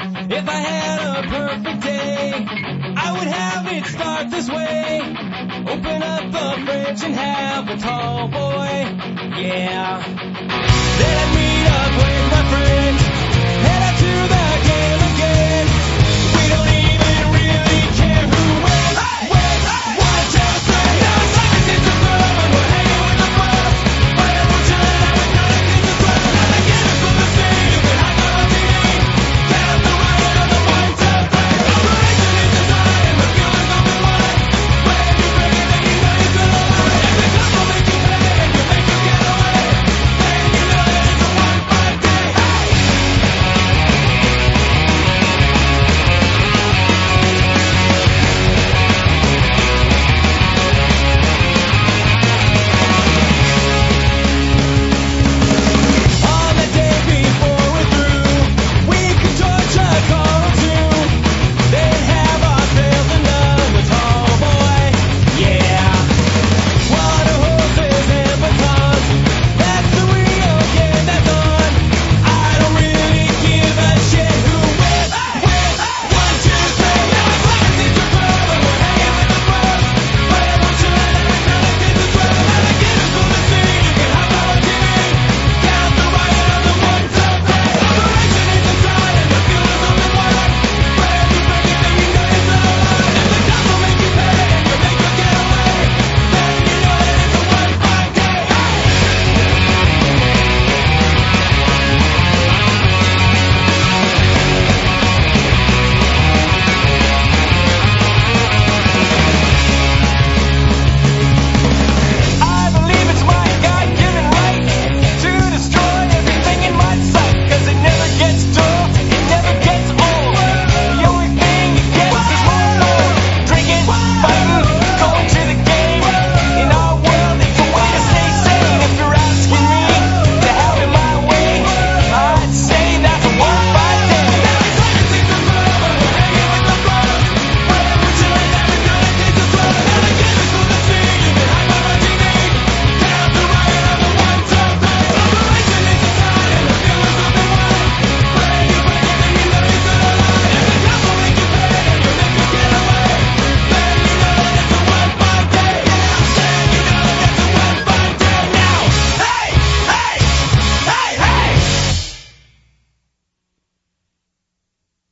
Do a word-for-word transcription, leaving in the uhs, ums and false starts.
If I had a perfect day, I would have it start this way. Open up the fridge and have a tall boy, yeah. Then I'd meet up with my friends, head out to the